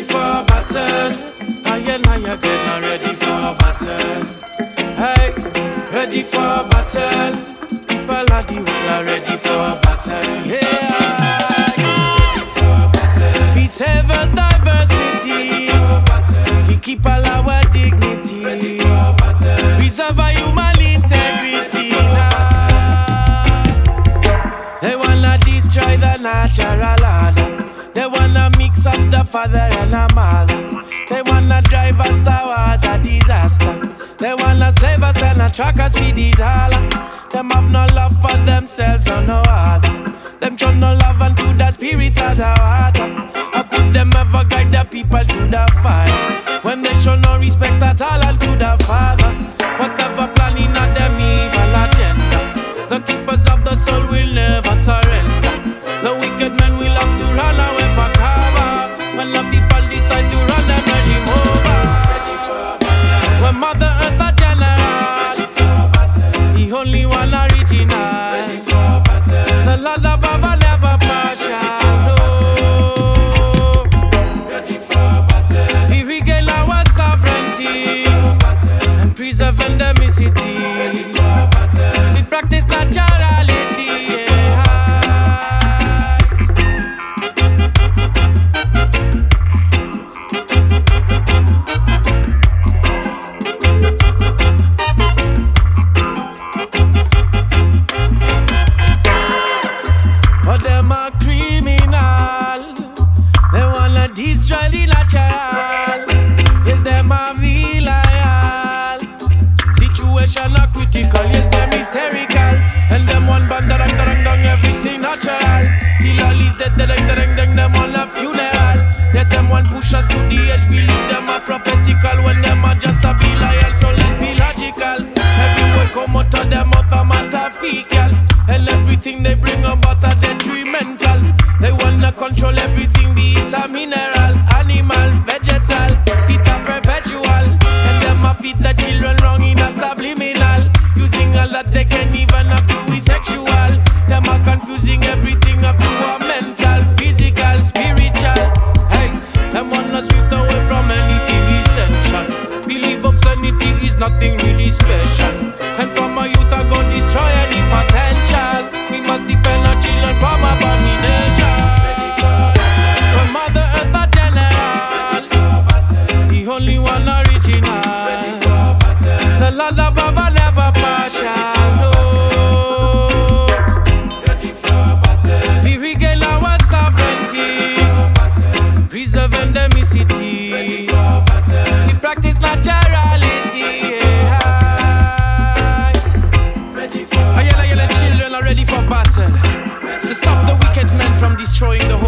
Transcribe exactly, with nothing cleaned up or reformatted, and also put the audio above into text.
for battle. I and I again are ready for battle. Hey, ready for battle. People are the world are ready for battle. Yeah, ready for battle. We save our diversity. We keep all our dignity. Ready for battle. Preserve our human integrity. Nah. They wanna destroy the natural order. They wanna mix up the father and the mother. They wanna drive us toward a disaster. They wanna slave us and attract us with the dollar. Them have no love for themselves or no other. Them show no love unto the spirits of the water. How could them ever guide the people to the fire when they show no respect at all unto the Father? Whatever planning of them evil agenda, the keepers of the soul will never surrender. The wicked men will have to run away for cover when the people decide to run them regime over. When Mother Earth a general, the only one original, the Lord above and never partial. No. We regain our sovereignty and preserve endemicity. We practice naturality. Destroy the natural. Yes, them are loyal. Situation are critical. Yes, them hysterical. And them one band da dang da dang dang everything natural. The lollies dead da dang da dang dang. Them all a funeral. Yes, them one push us to the edge. Believe them are prophetical when them are just a be loyal. So let's be logical. Every word come out of them mouth a matter fecal. And everything they bring about a detrimental. They wanna control everything, be it a mineral, animal, vegetal, it a perpetual. And them a feed the children wrong in a subliminal, using all that they can even up to be sexual. Them are confusing everything up to a mental, physical, spiritual. Hey, them wanna drift away from anything essential. Believe obscenity is nothing really special. And from a youth I go destroy any potential. We must defend our children from abomination. When Mother Earth a general, the only one original, the Lord above and never partial. No. We regain our sovereignty, preserve endemicity. We practice naturality. Ready for battle. Children are ready for battle. To stop the wicked men from destroying the whole